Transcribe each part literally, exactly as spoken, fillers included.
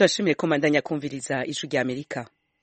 turashimiye ko mandanya kumviriza ijwi rya Amerika.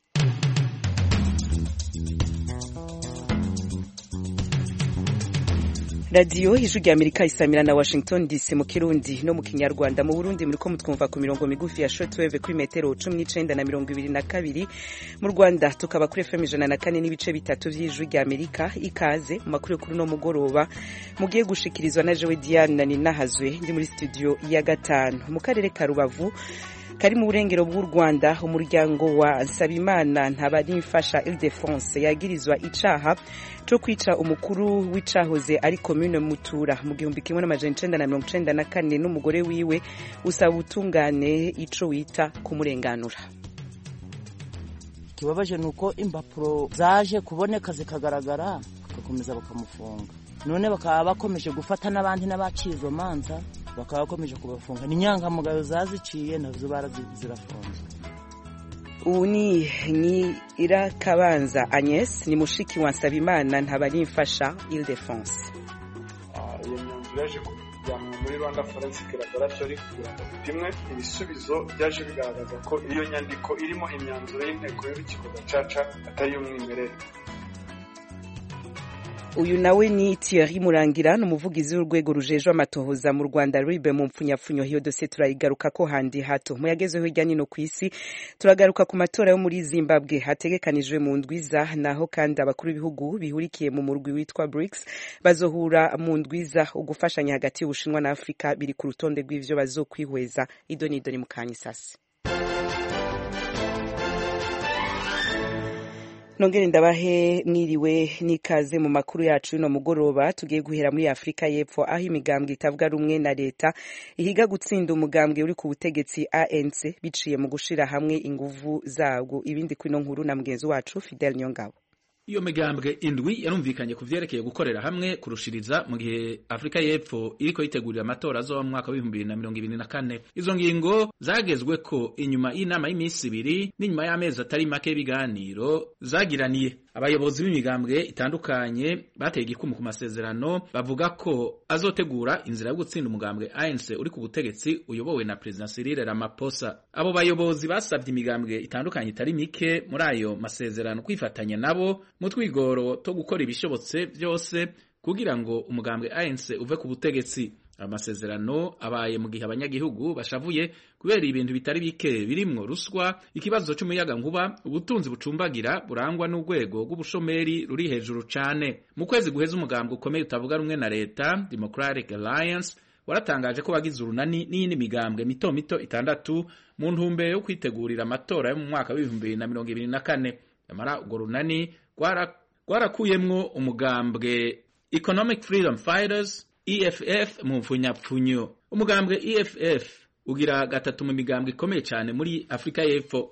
Radio ijwi rya Amerika isamira na Washington D C mu Kirundi no mu Kinyarwanda. Mu Burundi muriko mutwumva ku mirongo migufi ya shortwave kuri metero cumi n'icenda na mirongo ibiri na kabiri. Mu Rwanda tukaba kuri F M ijana na kane n'ibice bitatu vy'ijwi rya Amerika. Ikaze mu makuru kuri no mugoroba mugiye gushikirizwa na Jewe Diane Ninahazwe ndi muri studio ya gatanu mu karere ka Rubavu kari mu burengero bw'u Rwanda. Umuryango wa Nsabimana Ntabarimfasha Ile-de-France yagirizwa icaha cyo kwica umukuru w'icahoze ari commune Mutura mu gihumbi kimwe n'amajana icenda na mirongo icenda na kane n'umugore wiwe usaba ubutungane ico wita kumurenganura. Kibabaje nuko impapuro zaje kuboneka zikagaragara bakakomeza bakamufunga, none bakaba bakomeje gufata n'abandi n'abacizo manza bakaba bakomeje kubafunga. Ni nyangamugayo zaziciye nazo barazirafunze. Ubu ni ni Irakabanza Agnes ni mushiki wa Nsabimana Ntabarimfasha Ile-de-France. Iyo myanzuro yaje kujyanwa muri Rwanda Forensic Laboratory kugira ngo bipimwe ibisubizo byaje bigaragaza ko iyo nyandiko irimo imyanzuro y'inteko y'urukiko gacaca atari umwimerere. Uyu nawe ni Thierry Murangira n'umuvugizi w'urwego rujejwe amatohoza mu Rwanda R I B mu mpfunyapfunyo. Hiyo dosiye turayigaruka ko handi hato mu yagezeho hirya nino kw'isi. Turagaruka ku matora yo muri Zimbabwe hategekanijwe mu ndwiza, naho kandi abakuru b'ibihugu bihurikiye mu murwi witwa BRICS bazohura mu ndwiza. Ugufashanya hagati y'Ubushinwa na Afrika biri ku rutonde rw'ivyo bazokwihweza. Idoni idoni mu kanyisasi. Nongere ndabahe mwiriwe nikaze mu makuru yacu no mugoroba. Tugiye guhera muri Afrika y'Epfo aho imigambwe itavuga rumwe na leta ihiga gutsinda umugambwe uri ku butegetsi A N C biciye mu gushira hamwe inguvu zabwo. Ibindi kwino nkuru na mugenzi wacu Fidel Nyongabo. Iyo migambwe indwi yarumvikanye kuvyerekeye gukorera hamwe kurushiriza mu gihe Afrika y'Epfo iriko yitegurira amatora zo mu mwaka wa bibiri na mirongo ibiri na kane. Izo ngingo zagezwe ko inyuma y'inama y'imisi ibiri n'inyuma y'amezi atari make biganiro zagiraniye. Abayobozi b'imigambwe itandukanye bateye igikumu ku masezerano bavuga ko azotegura inzira yo gutsinda umugambwe A N C uri ku butegetsi uyobowe na President Cyril Ramaphosa. Abo bayobozi basabye imigambwe itandukanye itari mike muri ayo masezerano kwifatanya nabo mu twigoro to gukora ibishobotse byose kugira ngo umugambwe A N C uve ku butegetsi. Amasezerano abaye mu gihe abanyagihugu bashavuye kubera ibintu bitari bike birimwo ruswa, ikibazo cy'umuyaga nkuba, ubutunzi bucumbagira burangwa n'urwego rw'ubushomeri ruri hejuru cane. Mu kwezi guheza umugambwe ukomeye utavuga rumwe na leta Democratic Alliance waratangaje ko bagize urunani n'iyindi migambwe mito mito itandatu mu ntumbero yo kwitegurira amatora yo mu mwaka wa bibiri na mirongo ibiri na kane. Amara urwo runani rwarakuyemwo umugambwe Economic Freedom Fighters E F F mu mfunyapfunyo. Umugambwe E F F ugira gatatu mu migambwe ikomeye cyane muri Afrika y'Epfo.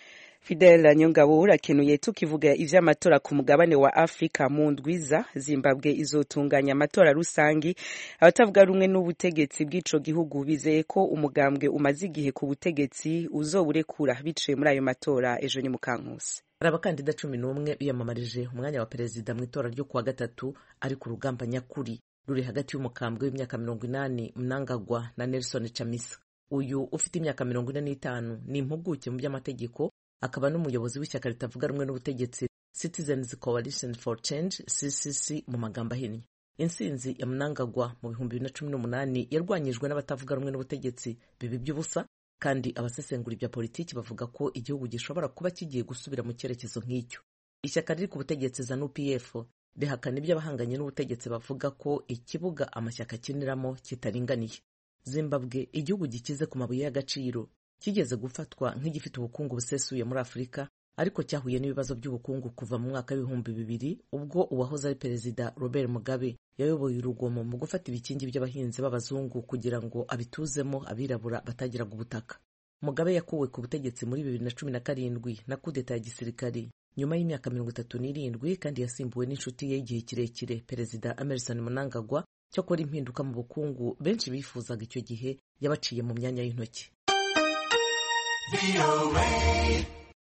Fidel Nyongabo urakenuye tukivuga ivy'amatora ku mugabane wa Afrika mu ndwiza. Zimbabwe izotunganya amatora rusangi. Abatavuga rumwe n'ubutegetsi bw'ico gihugu bizeye ko umugambwe umaze igihe ku butegetsi uzoburekura biciye muri ayo matora. Ejo ni Mukankusi. Abakandida cumi n'umwe biyamamarije umwanya wa perezida mu itora ryo kuwa gatatu ari ku rugamba nyakuri ruri hagati y'umukambwe w'imyaka mirongo inani Mnangagwa na Nelson Chamisa. Uyu ufite imyaka mirongo ine n'itanu ni impuguke mu by'amategeko, akaba n'umuyobozi w'ishyaka ritavuga rumwe n'ubutegetsi Citizens Coalition for Change C C C mu magambo ahinnye. Insinzi ya Mnangagwa mu bihumbi bibiri na cumi n'umunani yarwanyijwe n'abatavuga rumwe n'ubutegetsi bibi by'ubusa, kandi abasesengura ibya politiki bavuga ko igihugu gishobora kuba kigiye gusubira mu cyerekezo nk'icyo. Ishyaka riri ku butegetsi ZANU P F rihakana ibyo abahanganye n'ubutegetsi bavuga ko ikibuga amashyaka akiniramo kitaringaniye. Zimbabwe, igihugu gikize ku mabuye y'agaciro, kigeze gufatwa nk'igifite ubukungu busesuye muri Afrika, ariko cyahuye n'ibibazo by'ubukungu kuva mu mwaka w'ibihumbi bibiri ubwo uwahoze ari perezida Robert Mugabe yayoboye urugomo mu gufata ibikingi by'abahinzi b'abazungu kugira ngo abituzemo abirabura batagiraga ubutaka. Mugabe yakuwe ku butegetsi muri bibiri na cumi na karindwi na kudeta ya gisirikari nyuma y'imyaka mirongo itatu n'irindwi, kandi yasimbuwe n'inshuti ye igihe kirekire perezida Emmerson Mnangagwa. Cyakora impinduka mu bukungu benshi bifuzaga icyo gihe yabaciye mu myanya y'intoki.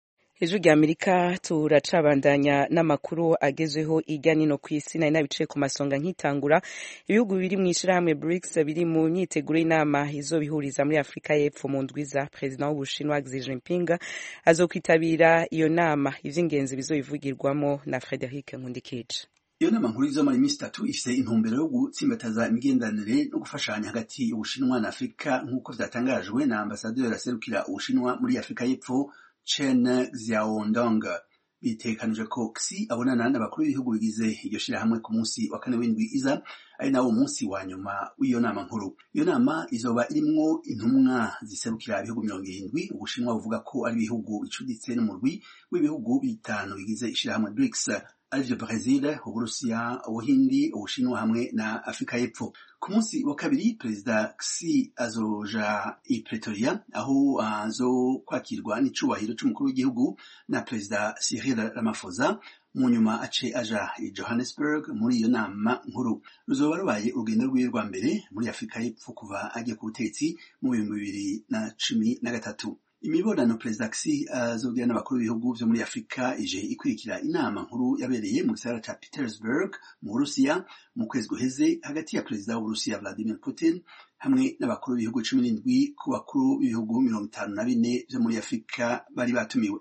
Ijwi rya Amerika turacabandanya n'amakuru agezweho irya nino ku isi nari nabicaye ku masonga nkitangura. Ibihugu biri mu ishirahamwe BRICS biri mu myiteguro y'inama izobihuriza muri Afrika y'Epfo mu ndwiza. President w'Ubushinwa Xi Jinping azokwitabira iyo nama, ivy'ingenzi bizobivugirwamo na Frederic Nkundikije. Iyo nama nkuru izomara iminsi itatu ifise intumbero yo gutsimbataza imigenderanire no gufashanya hagati y'Ubushinwa na Afrika nk'uko vyatangajwe na ambasaderi aserukira Ubushinwa muri Afrika y'Epfo Chen Xiaodong. Bitekanije ko Xi abonana n'abakuru b'ibihugu bigize iryo shirahamwe ku munsi wa kane w'indwi iza, ari nawo munsi wa nyuma w'iyo nama nkuru. Iyo nama izoba irimwo intumwa ziserukira ibihugu mirongo irindwi. Ubushinwa buvuga ko ari ibihugu bicuditse n'umurwi w'ibihugu bitanu bigize ishirahamwe BRICS, arivyo Brazil, Uburusiya, Ubuhindi, Ubushinwa hamwe na Afrika y'Epfo. Ku munsi wa kabiri Perezida Xi azoja i Pretoria aho azokwakirwa n'icubahiro c'umukuru w'igihugu na Perezida Cyril Ramaphosa, mu nyuma ace aja i Johannesburg muri iyo nama nkuru. Ruzoba rubaye urugendo rwiwe rwa mbere muri Afrika y'Epfo kuva agiye ku butegetsi mu bihumbi bibiri na cumi na gatatu. Imibonano Perezida Xi azogira n'abakuru b'ibihugu vyo muri Afrika ije ikurikira inama nkuru yabereye mu gisagara ca Petersburg mu Burusiya mu kwezi guheze hagati ya Perezida w'Uburusiya Vladimir Putin hamwe n'abakuru b'ibihugu cumi n'indwi ku bakuru b'ibihugu mirongo itanu na bine vyo muri Afrika bari batumiwe.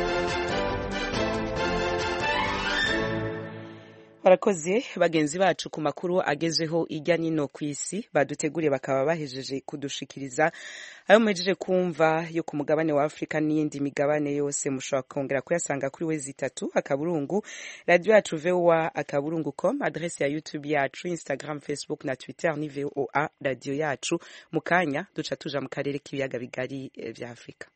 Barakoze bagenzi bacu ku makuru agezweho irya nino ku isi baduteguriye bakaba bahejeje kudushikiriza. Ayo mwejeje kumva yo ku mugabane wa Afrika n'iyindi migabane yose mushobora kongera kuyasanga kuri wezi itatu akaburungu radio yacu V O A akaburungu com, adresse ya YouTube yacu, Instagram, Facebook na Twitter ni V O A radio yacu. Mukanya duca tuja mu karere k'ibiyaga bigari vya Afrika.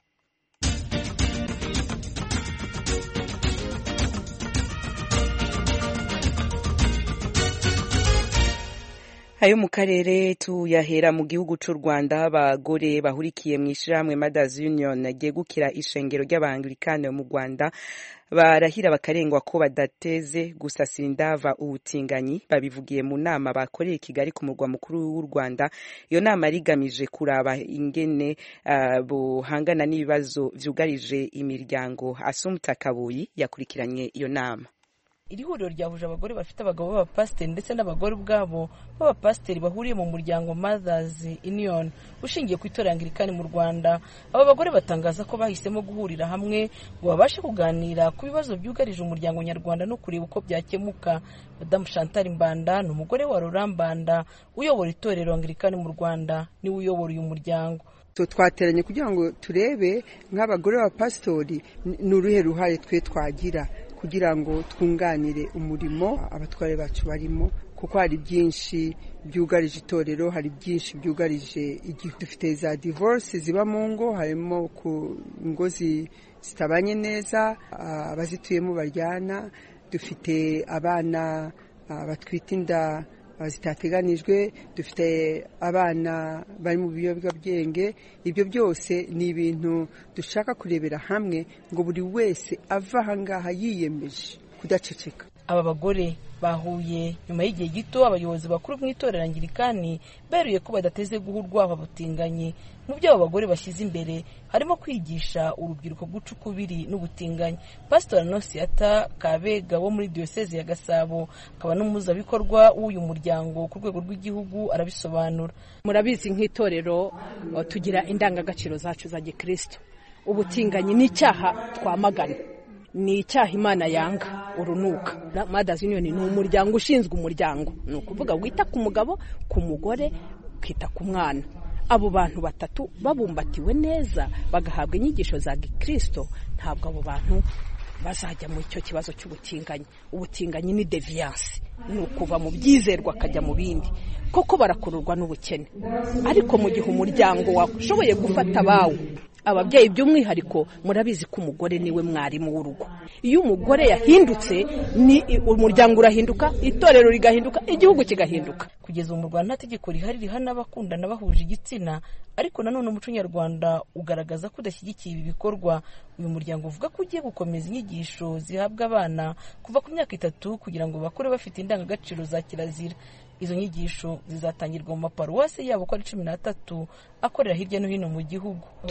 Ayo mu karere tuyahera mu gihugu c'u Rwanda. Abagore bahurikiye mu ishirahamwe Mothers Union ryegukira ishengero ry'Abanglikane mu Rwanda barahira bakarengwa ko badateze gusasira indava ubutinganyi. Babivugiye mu nama bakoreye i Kigali ku murwa mukuru w'u Rwanda. Iyo nama rigamije kuraba ingene uh, buhangana n'ibibazo vyugarije imiryango. Asumta Kabuyi yakurikiranye iyo nama. Iri huriro ryahuje abagore bafite abagabo b'abapasiteri ndetse n'abagore ubwabo b'abapasiteri bahuriye mu muryango Mothers Union ushingiye ku itorero Anglikani mu Rwanda. Aba bagore batangaza ko bahisemo guhurira hamwe ngo babashe kuganira ku bibazo byugarije umuryango nyarwanda no kureba uko byakemuka. Madame Chantal Mbanda ni umugore wa Laurent Mbanda uyobora itorero Anglikani mu Rwanda, ni uyobora uyu muryango. Twateranye kugira ngo turebe nk'abagore b'abapastori n'uruhe ruhare twe twagira kugira ngo twunganire umurimo abatware bacu barimo, kuko hari byinshi byugarije itorero, hari byinshi byugarije igihugu. Dufite za divorce ziba mu ngo, harimo ku ngo zitabanye neza, abazituyemo baryana, dufite abana batwita inda zitateganijwe, dufite abana bari mu biyobyabwenge. Ibyo byose ni ibintu dushaka kurebera hamwe ngo buri wese ava ahangaha yiyemeje kudaceceka. Aba bagore bahuye nyuma y'igihe gito abayobozi bakuru mu itorero Anglikani beruye ko badateze guhurwa ababutinganye. Mu byo abo bagore bashyize imbere harimo kwigisha urubyiruko guca ukubiri n'ubutinganyi. Pastor Nosiata Kabega wo muri diocese ya Gasabo akaba n'umuzabikorwa w'uyu muryango ku rwego rw'igihugu arabisobanura. Murabizi nk'itorero tugira indangagaciro zacu za Gikristo. Ubutinganyi ni icyaha twamagana, ni icyaha Imana yanga urunuka. Mothers Union ni umuryango ushinzwe umuryango, ni ukuvuga wita ku mugabo, ku mugore, kwita ku mwana. Abo bantu batatu babumbatiwe neza bagahabwa inyigisho za Gikristo, ntabwo abo bantu bazajya mu cyo kibazo cy'ubutinganyi. Ubutinganyi ni deviance, ni ukuva mu byizerwa akajya mu bindi. Koko barakururwa n'ubukene, ariko mu gihe umuryango washoboye gufata bawo ababyeyi by'umwihariko, murabizi ko umugore niwe mwarimu w'urugo. Iyo umugore yahindutse ni umuryango urahinduka, itorero rigahinduka, igihugu kigahinduka. Kugeza mu Rwanda nta tegeko rihari rihana abakundana bahuje igitsina, ariko nanone umuco nyarwanda ugaragaza ko udashyigikiye ibi bikorwa. Uyu muryango uvuga ko ugiye gukomeza inyigisho zihabwa abana kuva ku myaka itatu kugira ngo bakure bafite indangagaciro za kirazira. Izo nyigisho zizatangirwa mu maparuwasi yabo ko ari cumi n'atatu akorera hirya no hino mu gihugu. Turahera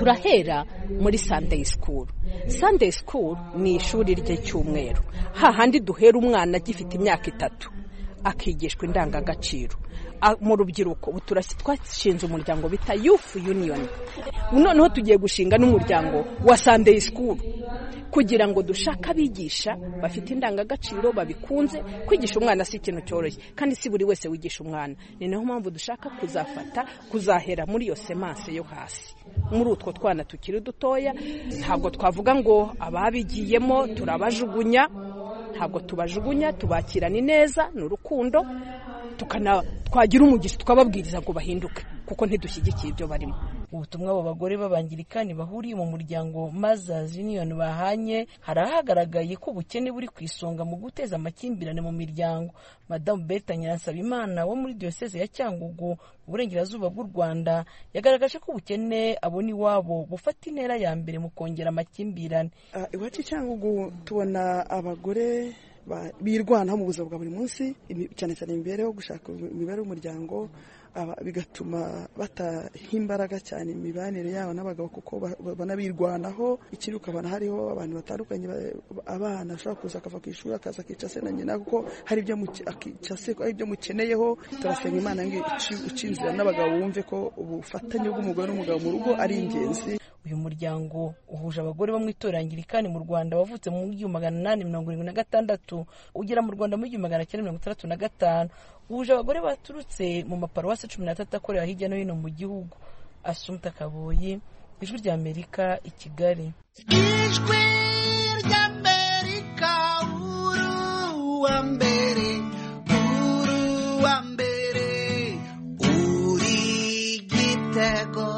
guhera muri Sunday school. Sunday school ni ishuri ry'icyumweru, hahandi duhera umwana agifite imyaka itatu akigishwa indangagaciro. Mu rubyiruko ubu twashinze umuryango bita Youth Union, noneho tugiye gushinga n'umuryango wa Sunday School kugira ngo dushaka abigisha bafite indangagaciro babikunze. Kwigisha umwana si ikintu cyoroshye kandi si buri wese wigisha umwana, ni naho mpamvu dushaka kuzafata kuzahera muri iyo semanse yo hasi, muri utwo twana tukiri dutoya. Ntabwo twavuga ngo ababigiyemo turabajugunya, ntabwo tubajugunya, tubakirana neza n'urukundo, tukana twagira umugisha tukababwiriza ngo bahinduke kuko ntidushyigikiye ibyo barimo. Ubutumwa abo bagore b'abangirikani bahuriye mu muryango Mothers Union bahanye, harahagaragaye ko ubukene buri ku isonga mu guteza amakimbirane mu miryango. Madamu Bertha Nyiransabimana wo muri Diocese ya Cyangugu mu burengerazuba bw'u Rwanda yagaragaje ko ubukene abona iwabo bufata intera ya mbere mu kongera amakimbirane. Uh, iwacu Cyangugu tubona abagore birwanaho mu buzima bwa buri munsi, cyane cyane imibereho, gushaka imibereho y'umuryango, bigatuma bataha imbaraga cyane imibanire yabo n'abagabo kuko banabirwanaho. Ikindi ukabona hariho abantu batandukanye, abana ashobora kuza akava ku ishuri akaza akica se na nyina kuko hari ibyo ari ibyo mukeneyeho. Turasenga Imana ngo icinzira n'abagabo bumve ko ubufatanye bw'umugore n'umugabo mu rugo ari ingenzi. Uyu muryango uhuje abagore bo mu itorero Anglikani mu Rwanda wavutse mu gihumbi magana inani mirongo irindwi na gatandatu ugera mu Rwanda mu gihumbi magana cyenda mirongo itandatu na gatanu. Uhuje abagore baturutse mu maparuwasi cumi n'atatu akorera hirya no hino mu gihugu. Assumpta Kaboyi, Ijwi ry'Amerika, i Kigali. Ijwi ry'Amerika, uru wa mbere, uru wa mbere, uri Gitego.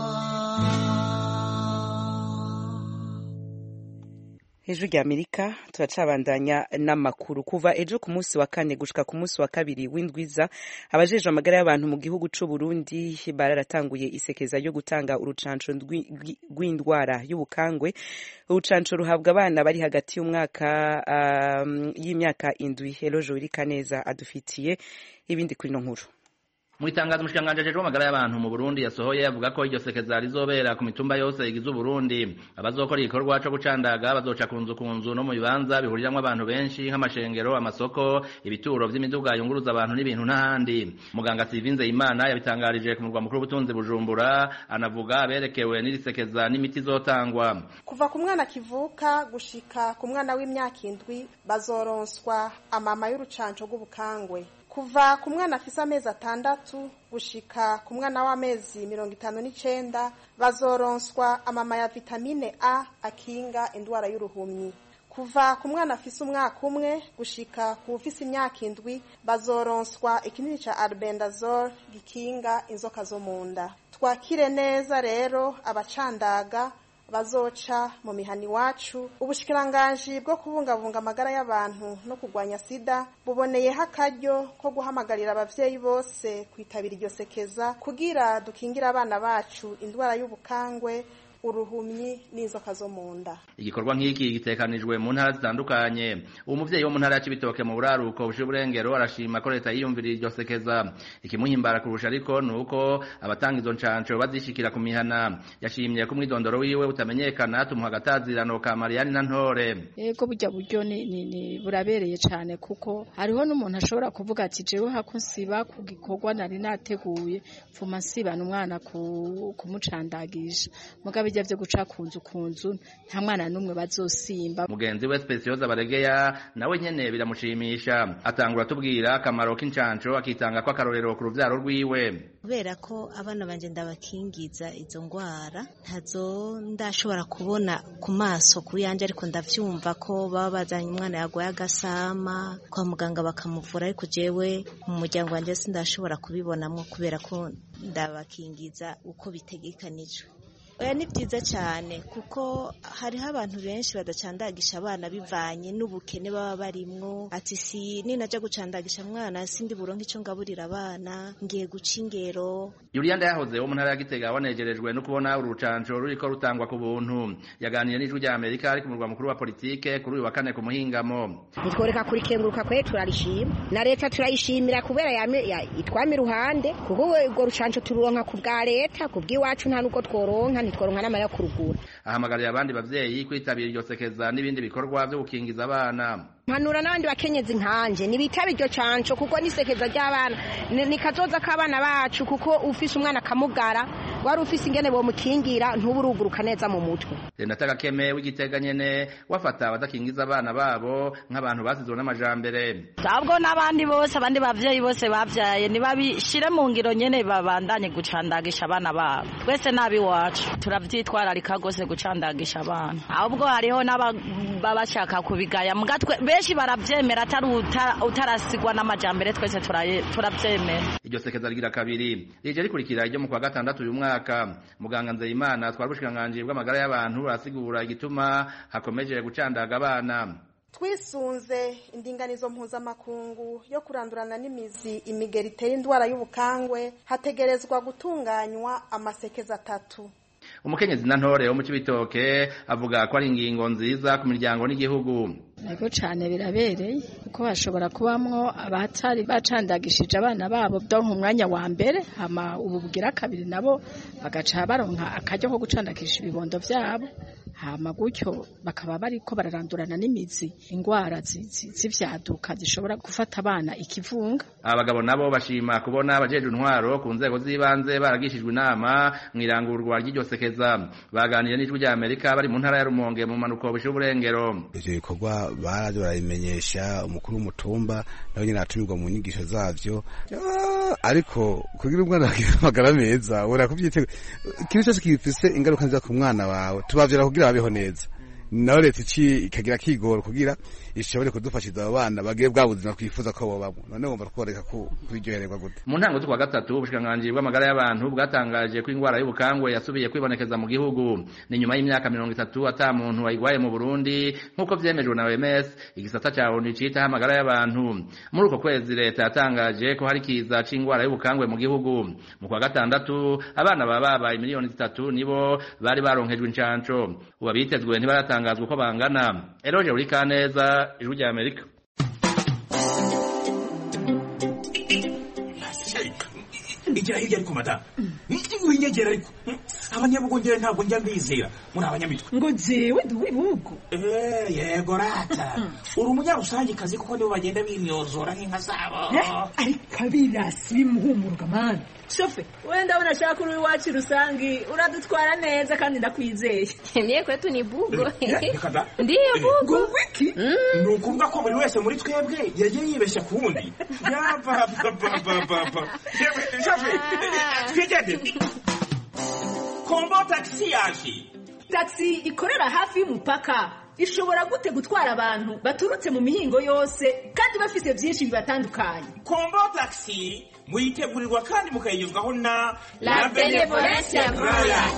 Ijwi ry'Amerika, turacabandanya n'amakuru. Kuva ejo ku munsi wa kane gushika ku munsi wa kabiri w'indwiza, abajejwe amagara y'abantu mu gihugu c'u Burundi bararatanguye isekeza ryo gutanga urucanco rw'indwara y'ubukangwe. Urucanco ruhabwa abana bari hagati y'umwaka um, y'imyaka indwi. Elojo Irikaneza adufitiye ibindi kuri no nkuru. Mu itangazo umushikiranganji ajejwe amagara y'abantu mu Burundi yasohoye avuga ko iryo sekeza rizobera ku mitumba yose igize Burundi. Abazokora igikorwa co gucandaga bazoca kunzu kunzu no mu bibanza bihuriramwo abantu benshi nk'amashengero, amasoko, ibituro vy'imiduga yunguruza abantu n'ibintu n'ahandi. Muganga Sivinze Imana yabitangarije ku murwa mukuru w'ubutunzi Bujumbura, anavuga aberekewe n'iri sekeza n'imiti izotangwa. Kuva ku mwana kivuka gushika ku mwana w'imyaka indwi bazoronswa amama y'urucanco rw'ubukangwe. Kuva ku mwana afise amezi atandatu gushika ku mwana w'amezi mirongo itanu n'icenda bazoronswa amama ya vitamine A akinga indwara y'uruhumyi. Kuva ku mwana afise umwaka umwe gushika ku ufise imyaka indwi bazoronswa ikinini ca albendazole gikinga inzoka zo munda. Twakire neza rero abacandaga bazoca mu mihani wacu. Ubushikiranganji bwo kubungabunga amagara y'abantu no kurwanya sida buboneyeho akaryo ko guhamagarira abavyeyi bose kwitabira iryo sekeza kugira dukingira abana bacu indwara y'ubukangwe, uruhumyi n'inzoka zo munda. Igikorwa nk'iki gitekanijwe mu ntara zitandukanye. Uwo muvyeyi wo mu ntara ya Cibitoke mu buraruko bushe burengero arashima ko leta yiyumvira iryo sekeza. Ikimuhimbara kurusha ariko nuko abatanga izo ncanco bazishikira ku mihana. Yashimye ko umwidondoro wiwe utamenyekana tumuha agatazirano ka Mariani na Ntore. Yego burya buryo ni, ni, ni burabereye cyane kuko hariho n'umuntu ashobora kuvuga ati jewe hakunsiba ku gikorwa nari nateguye pfuma nsibana umwana ku kumucandagisha. Mugabe bijya byo guca kunzu kunzu nta mwana numwe bazosimba. Mugenzi we Specioza Baregeya nawe nyene biramushimisha, atangura tubwira akamaro k'incanco akitanga kwa karorero ku ruvyaro rwiwe. Kubera ko abana banje ndabakingiza izo ngwara ntazo ndashobora kubona ku maso ku yanje, ariko ndavyumva ko baba bazanye umwana yagwaye agasama kwa muganga bakamuvura, ariko jewe mu muryango wanje sindashobora kubibonamwo kubera ko ndabakingiza uko bitegekanijwe. Oya ni byiza cyane kuko hariho abantu benshi badacandagisha abana bivanye n'ubukene baba barimwo. Ati si ninaja gucandagisha mwana sindi buronke ico ngaburira abana ngiye guca ingero. Julianda yahoze wo mu ntara ya Gitega wanejerejwe no kubona urucanco ruriko rutangwa ku buntu. Yaganiriye n'Ijwi ry'Amerika ari ku murwa mukuru wa politike kuri uyu wa kane ku muhingamo. Nitworeka kuri kenguruka kwe turarishima na leta turayishimira kubera ya itwami ruhande kuko urwo rucanco tururonka ku bwa leta, ku bw'iwacu nta nuko tworonka ntitworonka n'amara yo kurugura. Ahamagarira abandi bavyeyi kwitabira iryo sekeza n'ibindi bikorwa byo gukingiza abana. Mpanura n'abandi bakenyezi nkanje nibitaba iryo canco kuko nisekeza ry'abana ni kazoza k'abana bacu kuko ufise umwana kamugara wari ufise ingene bo mukingira ntuburuguruka neza mu mutwe. Renata Keme w'Igitega nyene wafata abadakingiza abana babo nk'abantu basizwe n'amajambere. Sabwo n'abandi bose abandi bavyeyi bose bavyaye nibabishire mu ngiro nyene babandanye gucandagisha abana babo. Twese nabi wacu turavyitwararika gose gucandagisha abana. Ahubwo hariho n'ababashaka kubigaya mugatwe benshi baravyemera atari utarasigwa n'amajambere twese turavyemera. Iryo sekeza rigira kabiri rije rikurikira iryo mu kwa gatandatu uyu mwaka. Muganga Nzeyimana twarbushikiranganji bw'amagara y'abantu asigura igituma hakomeje gucandaga abana. Twisunze indinganizo mpuzamakungu yo kurandurana n'imizi imigeri iteye indwara y'ubukangwe hategerezwa gutunganywa amasekeza atatu. Umukenyezi na ntore wo mu Cibitoke avuga ko ari ingingo nziza ku miryango n'igihugu. Ego cyane birabereye kuko bashobora kubamwo abatari bacandagishije abana babo byo mu mwanya wa mbere hama ubu bugira kabiri nabo bagaca baronka akajyo ko gucandagisha ibibondo vyabo hama gutyo bakaba bariko bararandurana n'imizi ingwara z'ivyaduka zishobora gufata abana ikivunga. Abagabo nabo bashima kubona abajeje intwaro ku nzego z'ibanze baragishijwe inama mwirangurwa ry'iryo sekeza. Baganiriye n'ijwi rya Amerika bari mu ntara ya Rumonge mu manuko bish'uburengero. Ivyo bikorwa baraje barabimenyesha umukuru w'umutumba nawe nyine atumirwa mu nyigisho zavyo, ariko kugira umwana magara meza ura kuvyite kintu cyose kifise ingaruka nziza ku mwana wawe tubavyira kugira babeho neza. Nawe leta iki ikagira kigoro kugira ishobore kudufashiza abo bana bagiye bwa buzima twifuza ko bobamo. None wumva tworeka ko kuryohererwa gute. Mu ntango z'ukwa gatatu ubushikiranganji bw'amagara y'abantu bwatangaje ko ingwara y'ubukangwe yasubiye kwibonekeza mu gihugu. Ni nyuma y'imyaka mirongo itatu ata muntu wayigwaye mu Burundi nk'uko vyemejwe na O M S igisata ca O N U cita amagara y'abantu. Muri uko kwezi leta yatangaje ko hari kiza c'ingwara y'ubukangwe mu gihugu. Mu kwa gatandatu abana baba miliyoni zitatu nibo bari baronkejwe incanco. Uba bitezwe ntibaratangazwa uko bangana. Eroje uri kaneza ijwi rya Amerika. Igira hirya ariko mata. Winyegera ariko. Abanyabugongera ntabwo njya mbizera. Muri abanyamitwe. Ngo jewe duwibugo. Eh yego rata. Uri umunyarusangi kazi kuko nibo bagenda bimyozora nk'inka zabo. Ariko abirasi bimuhumuruka man. Shofe, wenda unashaka uri wacu rusangi uradutwara neza kandi ndakwizeye. Niye kwetu ni bugo. Ndiye bugo. Wiki. Nukuvuga ko buri wese muri twebwe yagiye yibeshya kuwundi. Ya ba ba ba ba ba. Shofe, twigende. Kombo taxi yaje. Taxi ikorera hafi y'umupaka. Ishobora gute gutwara abantu baturutse mu mihingo yose kandi bafise byinshi bibatandukanye. Kombo taxi muyitegurirwa kandi mukayigezwaho na La Benevolencia Royal.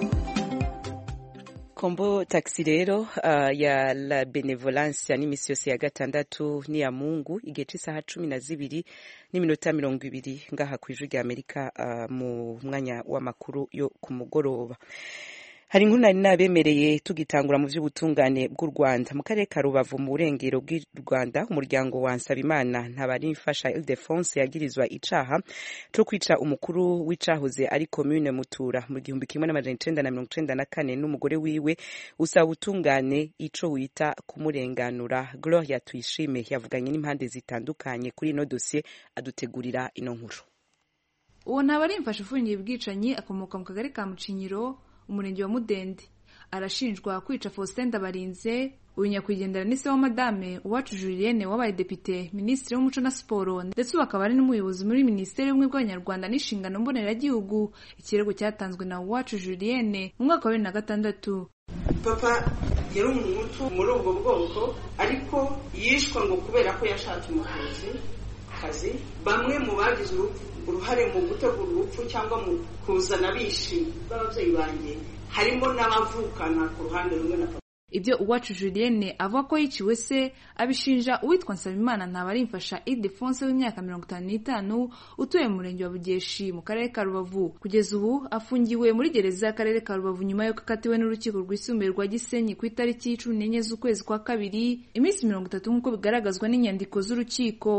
Kombo taxi rero uh, ya La Benevolencia ni misi yose ya gatandatu ni ya Mungu igihe isaha cumi na zibiri n'iminota mirongo ibiri ngaha ku ijwi rya Amerika uh, mu mwanya w'amakuru yo ku mugoroba. Hari inkuru nari nabemereye tugitangura mu vy'ubutungane bw'u Rwanda mu karere ka Rubavu mu burengero bw'u Rwanda. Umuryango wa Nsabimana Ntabarimfasha Ildefonse yagirizwa icaha cyo kwica umukuru w'icahoze ari commune Mutura mu gihumbi kimwe n'amajana icenda na mirongo icenda na kane n'umugore wiwe usaba ubutungane ico wita kumurenganura. Gloria Tuyishime yavuganye n'impande zitandukanye kuri ino dossier adutegurira ino nkuru. Uwo Ntabarimfasha ufungiye ubwicanyi akomoka mu kagari ka Mucinyiro umurenge wa Mudende. Arashinjwa kwica Faustin Ndabarinze uyu nyakwigendera n'ise wa Madame Uwacu Julienne wabaye depite ministre w'umuco na siporo ndetse bakaba ari n'umuyobozi muri ministeri y'ubumwe bw'Abanyarwanda n'inshingano mboneragihugu. Ikirego cyatanzwe na Uwacu Julienne mu mwaka wa bibiri na gatandatu. Papa yari umuntu muri ubwo bwoko ariko yishwa ngo kubera ko yashatse umukozi kazi. Bamwe mu bagize uruhare mu gutegura urupfu cyangwa mu kuzana bishi b'ababyeyi banjye harimo n'abavukana ku ruhande rumwe na papa. Ibyo Uwacu Julienne avuga ko yiciwe se abishinja uwitwa Nsabimana Ntabarimfasha Ildefonse w'imyaka mirongo itanu n'itanu utuye mu murenge wa Bugeshi mu karere ka Rubavu. Kugeza ubu afungiwe muri gereza y'akarere ka Rubavu nyuma yo kakatiwe n'urukiko rwisumbuye rwa Gisenyi ku itariki cumi n'enye z'ukwezi kwa kabiri iminsi mirongo itatu nk'uko bigaragazwa n'inyandiko z'urukiko.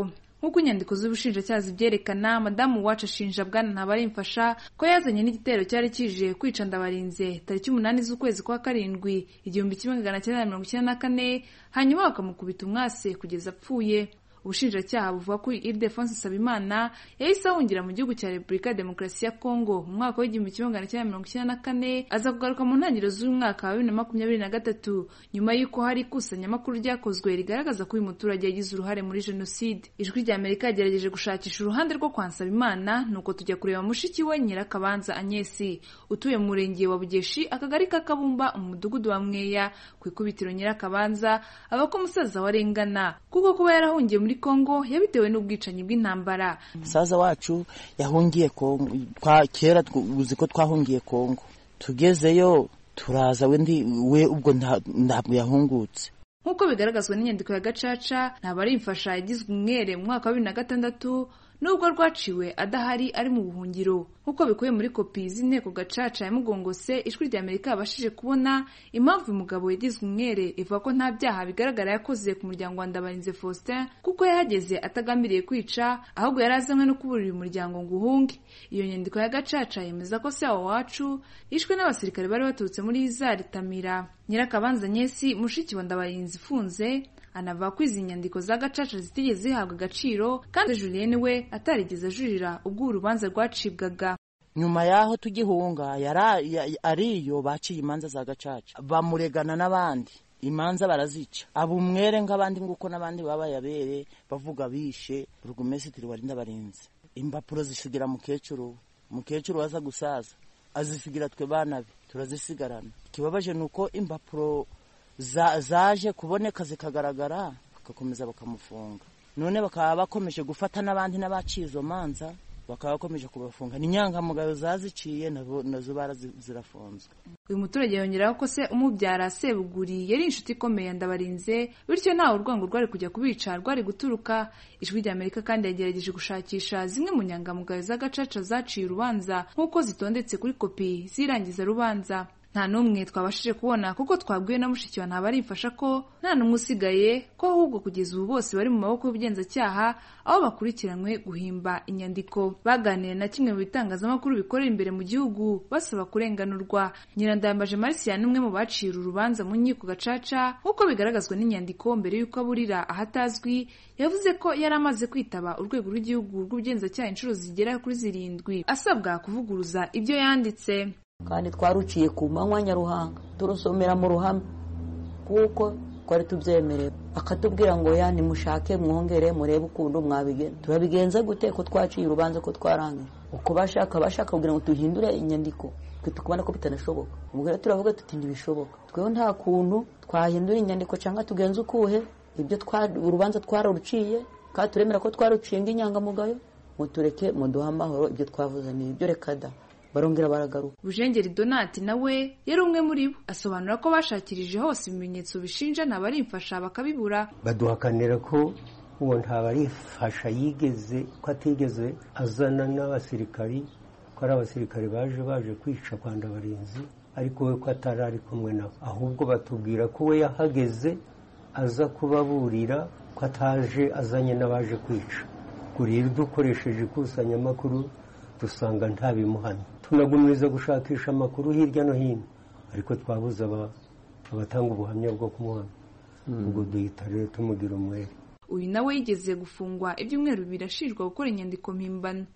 nk'uko inyandiko z'ubushinjacyaha zibyerekana. Madamu Uwacu ashinja Bwana Ntabarimfasha ko yazanye n'igitero cyari kije kwica Ndabarinze tariki umunani z'ukwezi kwa karindwi igihumbi kimwe magana cyenda mirongo icyenda na kane, hanyuma bakamukubita umwase kugeza apfuye. Ubushinjacyaha buvuga ko Ildefonse Nsabimana yahise ahungira mu gihugu cya Repubulika ya Demokarasi ya Kongo mu mwaka w'igihumbi kimwe magana cyenda mirongo icyenda na kane, aza kugaruka mu ntangiriro z'uyu mwaka wa bibiri na makumyabiri na gatatu nyuma y'uko hari ikusanyamakuru ryakozwe rigaragaza ko uyu muturage yagize uruhare muri jenoside. Ijwi rya Amerika yagerageje gushakisha uruhande rwo kwa Nsabimana, nuko tujya kureba mushiki we Nyirakabanza Agnès utuye mu murenge wa Bugeshi, akagari ka Kabumba, umudugudu wa Mweya. Ku ikubitiro Nyirakabanza aba ko umusaza warengana kuko kuba yarahungiye muri Kongo yabitewe n'ubwicanyi bw'intambara. Musaza wacu yahungiye Kongo, kwa kera uzi ko twahungiye Kongo, tugezeyo turaza wendi we ubwo ntabwo yahungutse. Nk'uko bigaragazwa n'inyandiko ya Gacaca, Ntabarimfasha yagizwe umwere mu mwaka wa bibiri na gatandatu nubwo rwaciwe adahari ari mu buhungiro. Nk'uko bikuye muri kopi z'inteko Gacaca yamugongose, Ijwi rya Amerika yabashije kubona impamvu umugabo yagizwe umwere ivuga ko nta byaha bigaragara yakoze ku muryango wa Ndabarinze Faustin, kuko yahageze atagambiriye kwica, ahubwo yari azanywe no kuburira umuryango ngo uhunge. Iyo nyandiko ya Gacaca yemeza ko se Uwacu yishwe n'abasirikare bari baturutse muri Izari Tamira. Nyirakabanza Agnès mushiki wa Ndabarinze ifunze anavuga ko izi nyandiko za Gacaca zitigeze zihabwa agaciro, kandi Julienne we atarigeze ajurira ubwo urubanza rwacibwaga. Nyuma yaho tugihunga yari ariyo baciye imanza za Gacaca, bamuregana n'abandi imanza barazica, abumwere nk'abandi nguko n'abandi baba yabere bavuga bishe Burugumesitiri wa Ndabarinze. Impapuro zisigira mukecuru, mukecuru waza gusaza azisigira twe bana be turazisigarana. Kibabaje nuko impapuro za zaje kuboneka zikagaragara bakakomeza bakamufunga, none bakaba bakomeje gufata n'abandi n'abaciye izo manza bakaba bakomeje kubafunga. Ni nyangamugayo zaziciye nabo nazo barazirafunzwe. Uyu muturage yongeraho ko se umubyara Sebuguri yari inshuti ikomeye Ndabarinze, bityo ntawe urwango rwari kujya kubica rwari guturuka. Ijwi rya Amerika kandi yagerageje gushakisha zimwe mu nyangamugayo za Gacaca zaciye urubanza nk'uko zitondetse kuri kopi zirangiza rubanza. Nta numwe twabashije kubona kuko twabwiwe na mushiki wa Ntabarimfasha ko nta numwe usigaye, ko ahubwo kugeza ubu bose bari mu maboko y'ubugenzacyaha aho bakurikiranywe guhimba inyandiko. Baganiriye na kimwe mu bitangazamakuru bikorera imbere mu gihugu basaba kurenganurwa. Nyirandayambaje Marcia n'umwe mu baciye urubanza mu nkiko Gacaca, nk'uko bigaragazwa n'inyandiko mbere y'uko aburira ahatazwi, yavuze ko yari amaze kwitaba urwego rw'igihugu rw'ubugenzacyaha inshuro zigera kuri zirindwi asabwa kuvuguruza ibyo yanditse. Kandi twaruciye ku manywa Nyaruhanga turusomera mu ruhame kuko twari tubyemerewe, akatubwira ngo ya nimushake mwongere murebe ukuntu mwabigenza. Turabigenza gute ko twaciye urubanza ko twarangiye? Uko bashaka bashaka kugira ngo tuhindure inyandiko twe tukubona ko bitanashoboka. Ubwo rero turavuga tuti ntibishoboka, tweho nta kuntu twahindura inyandiko cyangwa tugenza ukuhe ibyo twa urubanza twararuciye, kandi turemera ko twarucinga inyangamugayo, mutureke muduha amahoro, ibyo twavuze ni ibyo rekada. Barongera baragaruka. Bujengeri Donati nawe yari umwe muri bo, asobanura ko bashakirije hose ibimenyetso bishinja Ntabarimfasha bakabibura. Baduhakanira ko uwo Ntabarimfasha yigeze ko atigeze azana n'abasirikari, ko ari abasirikari baje baje kwica kwa Ndabarinze, ariko we ko atari ari kumwe nabo, ahubwo batubwira ko we yahageze aza kubaburira ko ataje azanye n'abaje kwica. Kuri dukoresheje ikusanyamakuru dusanga ntabimuhana, tunagumiriza gushakisha amakuru hirya no hino, ariko twabuze abatanga ubuhamya bwo kumuhana. Ubwo duhita rero tumugira umwere. Uyu nawe yigeze gufungwa ibyumweru bibiri ashinjwa gukora inyandiko mpimbano.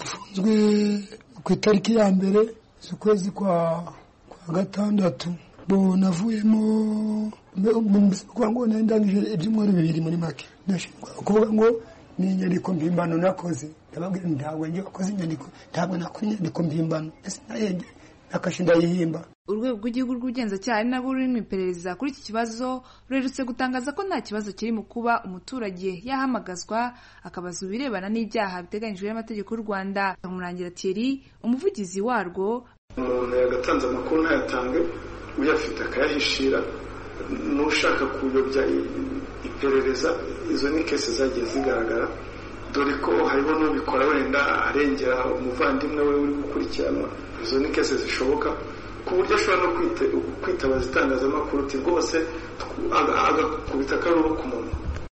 Mfunzwe ku itariki ya mbere z'ukwezi kwa kwa gatandatu, bo navuyemo kwa ngo ndangije ibyumweru bibiri muri make. Ndashingwa kuvuga ngo ni inyandiko mpimbano nakoze. Ndababwira ntabwo ngiye wakoze inyandiko, ntabwo nakora inyandiko mpimbano, ese nayenge nakashinda yihimba. Urwego rw'igihugu rw'ubugenzacyaha ari narwo ruri mu iperereza kuri iki kibazo rurerutse gutangaza ko nta kibazo kiri mu kuba umuturage yahamagazwa akabazwa ibirebana n'ibyaha biteganyijwe n'amategeko y'u Rwanda. Murangira Thierry, umuvugizi warwo: umuntu yagatanze amakuru ntayatange, uyafite akayahishira, n'ushaka kuyobya iperereza. Izo ni kese zagiye zigaragara, dore ko hariho n'ubikora wenda arengera umuvandimwe we uri gukurikirana. Izo ni kese zishoboka ku buryo ashobora no kwitabaza itangazamakuru uti rwose agakubita akaruru ku muntu.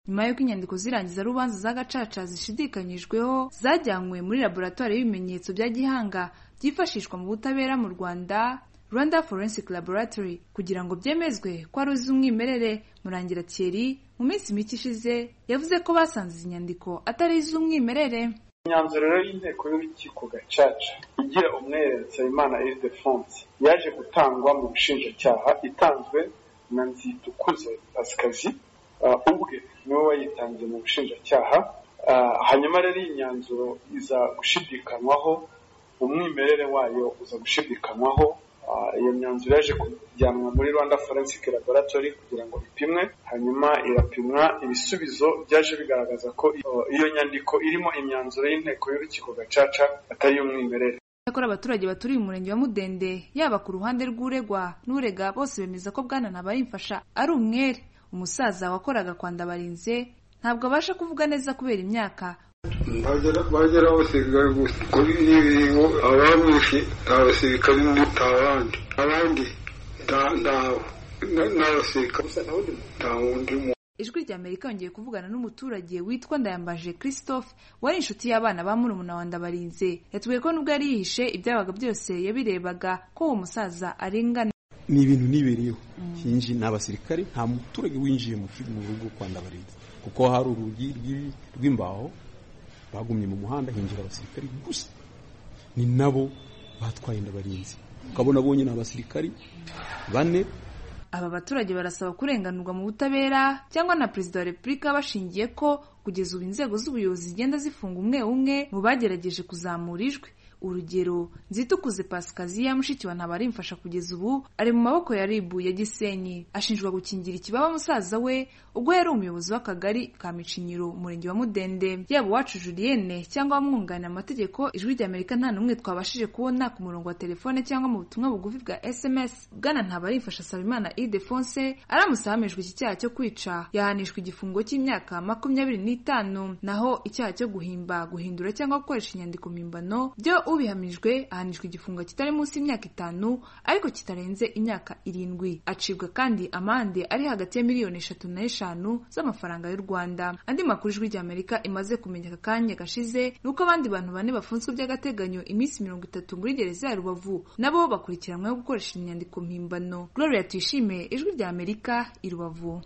nyuma y'uko inyandiko zirangiza rubanza za gacaca zishidikanyijweho zajyanywe muri laboratoire y'ibimenyetso bya gihanga byifashishwa mu butabera mu Rwanda, Rwanda Forensic Laboratory, kugira ngo byemezwe ko ari iz'umwimerere. Murangira Thierry mu minsi mike ishize yavuze ko basanze izi nyandiko atari iz'umwimerere. Imyanzuro rero y'inteko y'urukiko gacaca igira umwere Nsabimana Ildefonse yaje gutangwa mu bushinjacyaha itanzwe na Nzitukuze Pasikazi uh, ubwe niwe wayitanze mu bushinjacyaha. Uh, hanyuma rero iyi myanzuro iza gushidikanywaho, umwimerere wayo uza gushidikanywaho. Uh, iyo myanzuro yaje kujyanwa muri Rwanda Forensic Laboratory kugira ngo ipimwe, hanyuma irapimwa, ibisubizo byaje bigaragaza ko uh, iyo nyandiko irimo imyanzuro y'inteko y'urukiko gacaca atari y'umwimerere. Yakora abaturage baturiye umurenge wa Mudende yaba ku ruhande rw'uregwa n'urega bose bemeza ko Bwana Ntabarimfasha ari umwere. Umusaza wakoraga kwa Ndabarinze ntabwo abasha kuvuga neza kubera imyaka. bagera bagera abasirikare gusa kuri n'ibingo abamwishe abasirikare n'abandi abandi ndaho n'abasirikare ndawundi. Ijwi rya Amerika yongeye kuvugana n'umuturage witwa Ndayambaje Christophe wari inshuti y'abana ba murumuna wa Ndabarinze. Yatubwiye ko nubwo yari yihishe ibyabaga byose yabirebaga ko uwo musaza arengana. Ni ibintu nibereyeho hinji n'abasirikare, nta muturage winjiye mu rugo kwa Ndabarinze kuko hari urugi rw'imbaho bagumye mu muhanda, hinjira abasirikare gusa, ni nabo batwaye Ndabarinze. Ukabona bonye n'abasirikare bane. Aba baturage barasaba kurenganurwa mu butabera cyangwa na Perezida wa Repubulika bashingiye ko kugeza ubu inzego z'ubuyobozi zigenda zifunga umwe umwe mu bagerageje kuzamura ijwi. Urugero, Nzitukuze Pasikazi ya mushiki wa Ntabarimfasha kugeza ubu ari mu maboko ya R I B ya Gisenyi, ashinjwa gukingira ikibaba musaza we ubwo yari umuyobozi w'akagari ka Micinyiro umurenge wa Mudende. Yaba Uwacu Julienne cyangwa amwunganira amategeko, Ijwi rya Amerika nta numwe twabashije kubona ku murongo wa telefone cyangwa mu butumwa bugufi bwa S M S. Bwana Ntabarimfasha Nsabimana Ildefonse aramusahamijwe iki cyaha cyo kwica yahanishwa igifungo cy'imyaka makumyabiri n'itanu, naho icyaha cyo guhimba, guhindura cyangwa gukoresha inyandiko mpimbano byo ubihamijwe ahanishwa igifungo kitari munsi y'imyaka itanu ariko kitarenze imyaka irindwi. Acibwa kandi amande ari hagati ya miliyoni eshatu na eshanu z'amafaranga y'u Rwanda. Andi makuru Ijwi rya Amerika imaze kumenya aka kanya gashize nuko abandi bantu bane bafunzwe by'agateganyo iminsi mirongo itatu muri gereza ya Rubavu nabo bakurikiranweho gukoresha inyandiko mpimbano. Gloria Tuyishime, Ijwi rya Amerika, i Rubavu.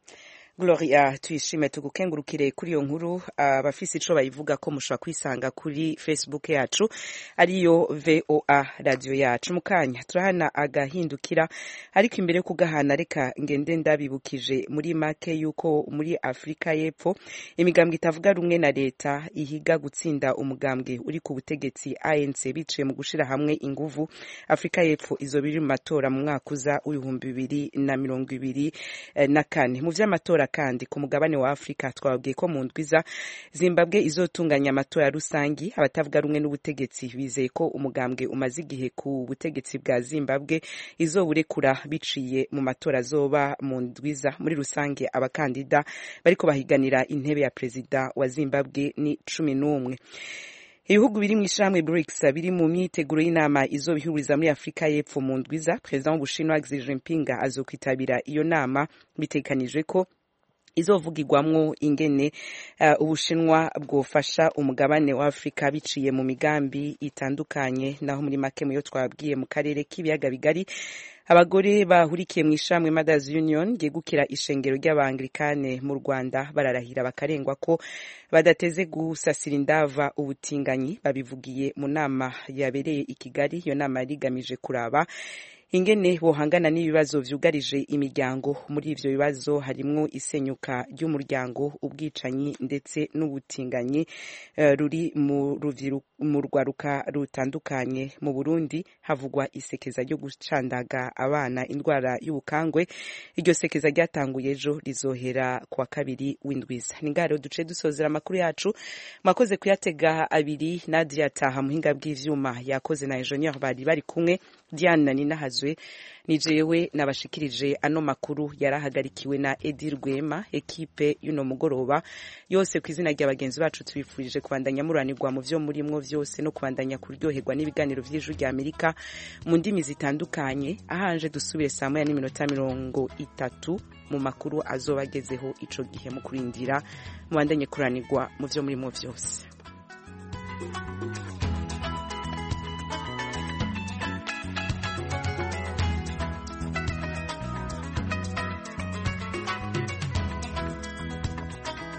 Gloria Tuyishime, tugukengurukire kuri iyo nkuru. Abafise ico bayivuga ko mushobora kwisanga kuri Facebook yacu ariyo V O A radio yacu. Mukanya turahana agahindukira, ariko imbere yo kugahana reka ngende ndabibukije muri make yuko muri Afrika y'Epfo imigambwe itavuga rumwe na leta ihiga gutsinda umugambwe uri ku butegetsi A N C biciye mu gushira hamwe inguvu. Afrika y'Epfo izobiri mu matora mu mwaka uza w'ibihumbi bibiri na mirongo ibiri na kane. Mu vy'amatora kandi ku mugabane wa Afrika twabwiye ko mu ndwiza Zimbabwe izotunganya amatora rusangi. Abatavuga rumwe n'ubutegetsi bizeye ko umugambwe umaze igihe ku butegetsi bwa Zimbabwe izoburekura biciye mu matora azoba mu ndwiza. Muri rusange abakandida bariko bahiganira intebe ya perezida wa Zimbabwe ni cumi n'umwe. Ibihugu biri mu ishamwe BRICS biri mu myiteguro y'inama izobihuriza muri Afrika y'Epfo mu ndwiza. President w'Ubushinwa Xi Jinping azokwitabira iyo nama, bitekanijwe ko izovugirwamwo ingene uh, Ubushinwa bwofasha umugabane wa Afrika biciye mu migambi itandukanye. Naho muri make muyo twabwiye mu karere k'ibiyaga bigari, abagore bahurikiye mu ishamwe Mothers Union ryegukira ishengero ry'Abanglikane mu Rwanda bararahira bakarengwa ko badateze gusasira indava ubutinganyi. Babivugiye mu nama yabereye i Kigali. Iyo nama yarigamije kuraba ingene bohangana n'ibibazo vyugarije imiryango. Muri ivyo bibazo harimwo isenyuka ry'umuryango, ubwicanyi ndetse n'ubutinganyi uh, ruri mu ruviru mu rwaruka rutandukanye. Mu Burundi havugwa isekeza ryo gucandaga abana indwara y'ubukangwe. Iryo sekeza ryatanguye ejo rizohera kwa kabiri w'indwiza. Ningaro duce dusozera makuru yacu, makoze kuyatega abiri. Nadia Taha muhinga bw'ivyuma yakoze na engineer bari bari kumwe. Diana Ninahazwe nijewe nabashikirije ano makuru yarahagarikiwe na Edi Rwema. Ekipe yuno mugoroba yose kwizina rya bagenzi bacu tubifurije kubandanya muranirwa mu vyo murimwo vyose no kubandanya kuryoherwa n'ibiganiro vy'Ijwi rya Amerika mu ndimi zitandukanye. Ahanje dusubire saa moya n'iminota mirongo itatu mu makuru azobagezeho ico gihe mu kurindira mubandanye kuranirwa mu vyo murimo vyose.